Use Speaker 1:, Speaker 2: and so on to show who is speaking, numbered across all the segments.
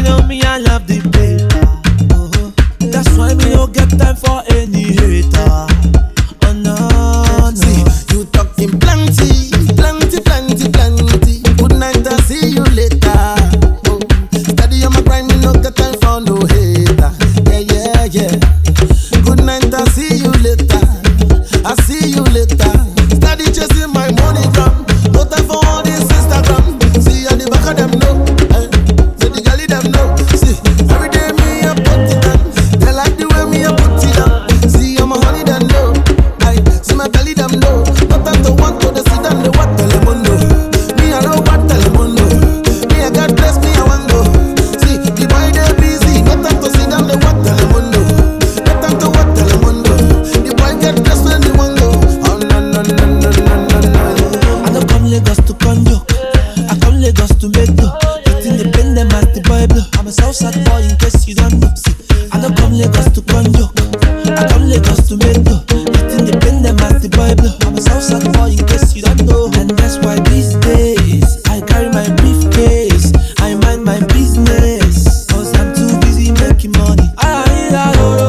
Speaker 1: you know me, I love the paper. That's why me don't get time for any hater. Oh no, no.
Speaker 2: See, you talking plenty, plenty, plenty, plenty. Good night, I'll see you later. Oh, steady on my grind, me no get time for no hater. Yeah, yeah, yeah. Good night, I'll see you later. I'll see you later. Steady chasing my money from. No time for all this Instagram. See, at the back of them know. See, the galley them know. See, every day me I put it down. They like the way me I put it down. See, I'm a honey that know. See my belly them know. No time to want to the sit down the what tell them no. Me I know what tell them no. Me I God bless me I want go. See the boy they busy. No time to sit down the what tell them no. No time to what tell them no. The boy get blessed when he want go. Oh no no no no no no no.
Speaker 1: I don't come Lagos to conjo. I come Lagos to make do. Get independent as the boy blow. I'm a Southside boy in case you don't know. See, I don't come Lagos to conjo. I come Lagos to make do. Get independent as the boy blow. I'm a Southside boy in case you don't know. And that's why these days I carry my briefcase. I mind my business. Cause I'm too busy making money. I need a go-go.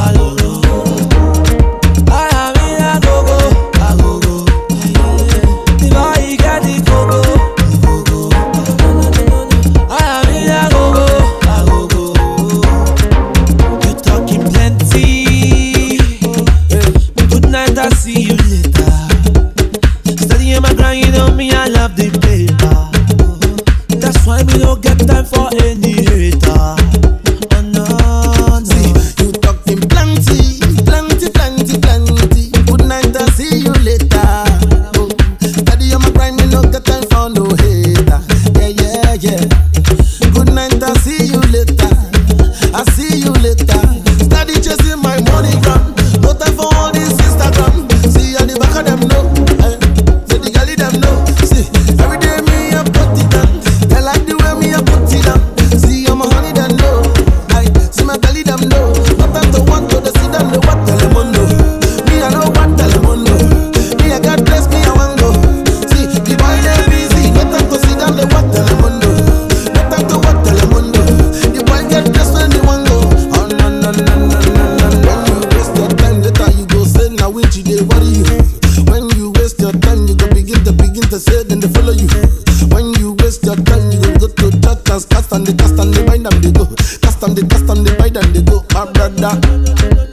Speaker 1: I see you later. Studying my grind, you know me, I love the paper. That's why me don't get time for any hater. Oh no, no.
Speaker 2: See, you talking plenty, plenty, plenty, plenty. Good night, I'll see you later. Oh, steady on my grind, me no get time for no hater. Yeah, yeah, yeah. Good night, I'll see you later. I'll see you later. Steady chasing my money from. No time for all this Instagram. See, at the back of them know. See, the galley them know. See, every day me I put it down. They like the way me I put it down. See, I'm a honey that know. See my belly them know. No time to want to the sit down the what tell them no. Me I know what tell them no. Me I God bless me I want go. See, the boy they busy. No time to sit down the what tell them no. No time to what tell them no. The boy get blessed when he want go. Oh no no no no no no no. When you waste your time, later you go say now which they worry you. When you waste your time, you go begin to say then they follow you. When you waste your time, you go to church and cast and they bind and they go. Cast and they bind and they go. My brother.